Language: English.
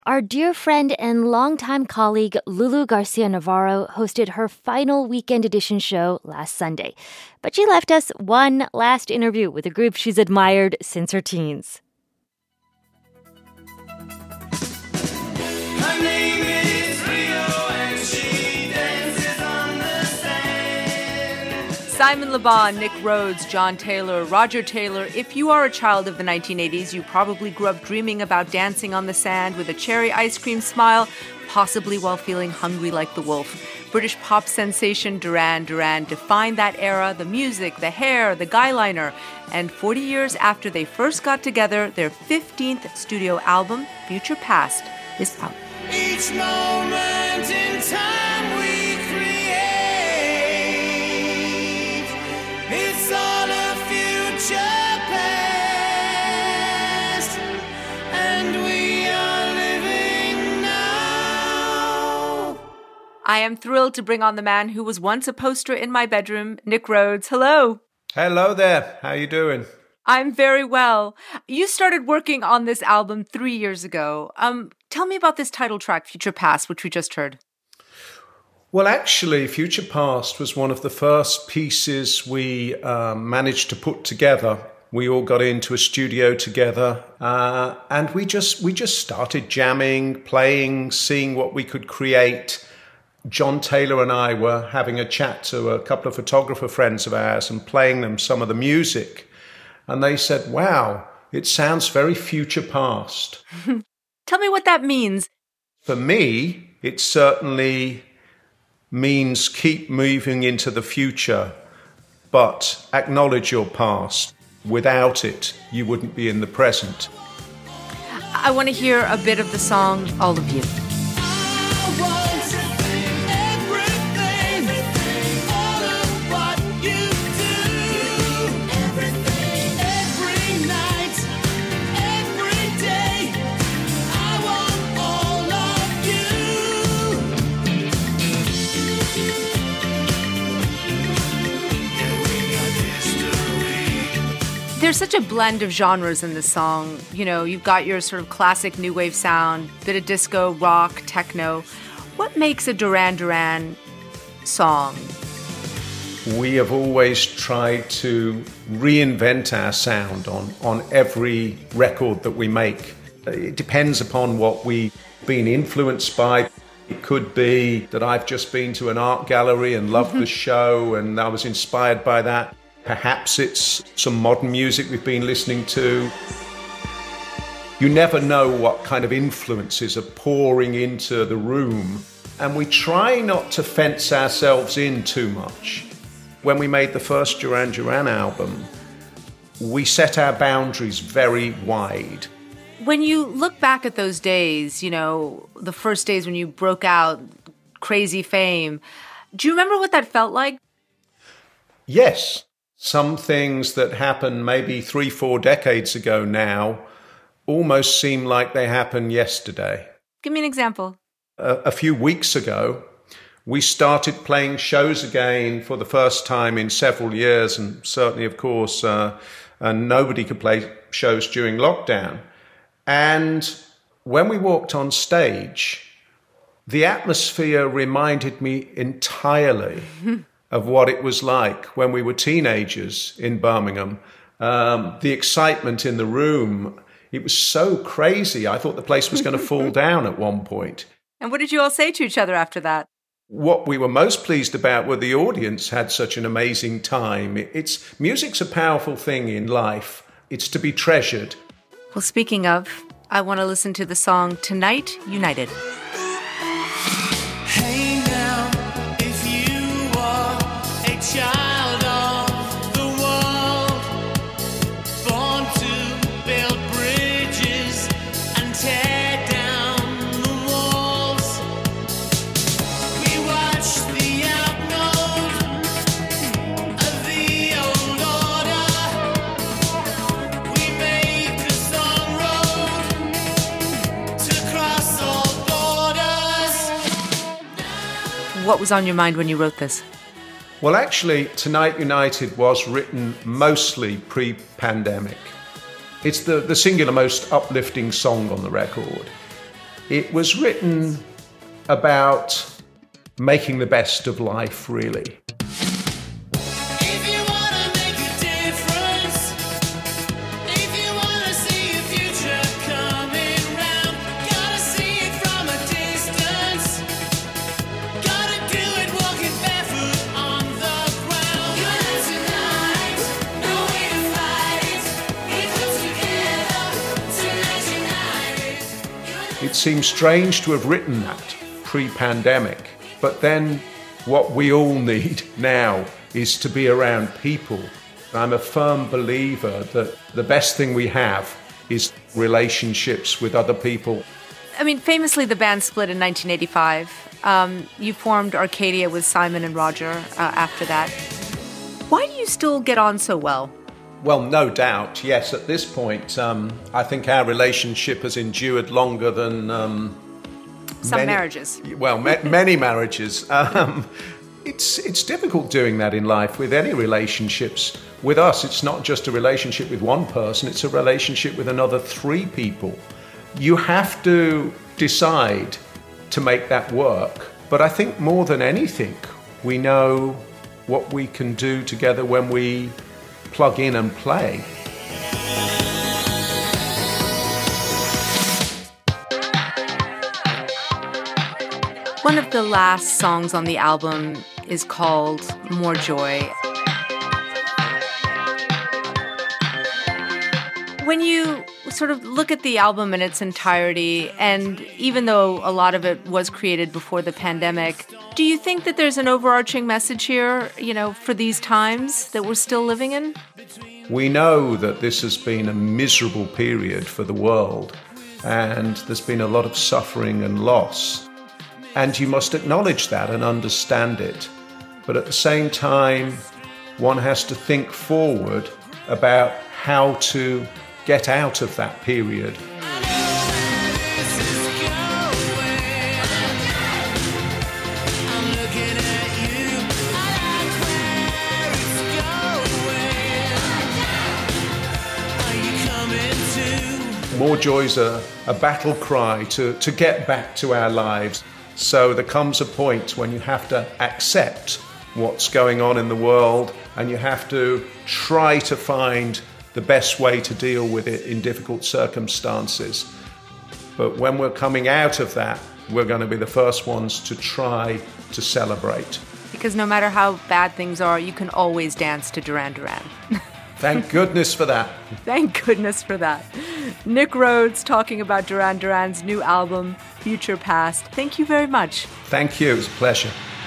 Our dear friend and longtime colleague Lulu Garcia Navarro hosted her final Weekend Edition show last Sunday. But she left us one last interview with a group she's admired since her teens. Her name is Rio and she dances on the sand. Simon Le Bon, Nick Rhodes, John Taylor, Roger Taylor. If you are a child of the 1980s, you probably grew up dreaming about dancing on the sand with a cherry ice cream smile, possibly while feeling hungry like the wolf. British pop sensation Duran Duran defined that era, the music, the hair, the guyliner. And 40 years after they first got together, their 15th studio album, Future Past, is out. Each moment in time we create, it's all a future past, and we are living now. I am thrilled to bring on the man who was once a poster in my bedroom, Nick Rhodes. Hello. Hello there. How you doing? I'm very well. You started working on this album 3 years ago. Tell me about this title track, Future Past, which we just heard. Well, actually, Future Past was one of the first pieces we managed to put together. We all got into a studio together, and we just started jamming, playing, seeing what we could create. John Taylor and I were having a chat to a couple of photographer friends of ours and playing them some of the music. And they said, wow, it sounds very future past. Tell me what that means. For me, it certainly means keep moving into the future, but acknowledge your past. Without it, you wouldn't be in the present. I want to hear a bit of the song, All of You. There's such a blend of genres in this song. You know, you've got your sort of classic new wave sound, bit of disco, rock, techno. What makes a Duran Duran song? We have always tried to reinvent our sound on every record that we make. It depends upon what we've been influenced by. It could be that I've just been to an art gallery and loved the show and I was inspired by that. Perhaps it's some modern music we've been listening to. You never know what kind of influences are pouring into the room. And we try not to fence ourselves in too much. When we made the first Duran Duran album, we set our boundaries very wide. When you look back at those days, you know, the first days when you broke out, crazy fame, do you remember what that felt like? Yes. Some things that happened maybe 3-4 decades ago now almost seem like they happened yesterday. Give me an example. A few weeks ago, we started playing shows again for the first time in several years, and certainly, of course, nobody could play shows during lockdown. And when we walked on stage, the atmosphere reminded me entirely of what it was like when we were teenagers in Birmingham. The excitement in the room, it was so crazy. I thought the place was going to fall down at one point. And what did you all say to each other after that? What we were most pleased about were the audience had such an amazing time. Music's a powerful thing in life. It's to be treasured. Well, speaking of, I want to listen to the song Tonight United. Hey now, if you are a child of the world, born to build bridges and tear down the walls, we watch the outgrowth of the old order. We make a song road to cross all borders. What was on your mind when you wrote this? Well, actually, Tonight United was written mostly pre-pandemic. It's the singular most uplifting song on the record. It was written about making the best of life, really. If you wanna make a difference, if you wanna see a future coming round, gotta see it from a distance. Gotta do it walking barefoot on the ground. Good night tonight, no way to fight. We come together, tonight's united. It seems strange to have written that pre-pandemic, but then what we all need now is to be around people. I'm a firm believer that the best thing we have is relationships with other people. I mean, famously, the band split in 1985. You formed Arcadia with Simon and Roger after that. Why do you still get on so well? Well, no doubt, yes. At this point, I think our relationship has endured longer than Some marriages. Well, many marriages. It's difficult doing that in life with any relationships. With us, it's not just a relationship with one person, it's a relationship with another 3 people. You have to decide to make that work. But I think more than anything, we know what we can do together when we plug in and play. One of the last songs on the album is called More Joy. When you sort of look at the album in its entirety, and even though a lot of it was created before the pandemic, do you think that there's an overarching message here, for these times that we're still living in? We know that this has been a miserable period for the world, and there's been a lot of suffering and loss. And you must acknowledge that and understand it. But at the same time, one has to think forward about how to get out of that period. More Joy's a battle cry to get back to our lives. So there comes a point when you have to accept what's going on in the world, and you have to try to find the best way to deal with it in difficult circumstances. But when we're coming out of that, we're going to be the first ones to try to celebrate. Because no matter how bad things are, you can always dance to Duran Duran. Thank goodness for that. Thank goodness for that. Nick Rhodes talking about Duran Duran's new album, Future Past. Thank you very much. Thank you. It was a pleasure.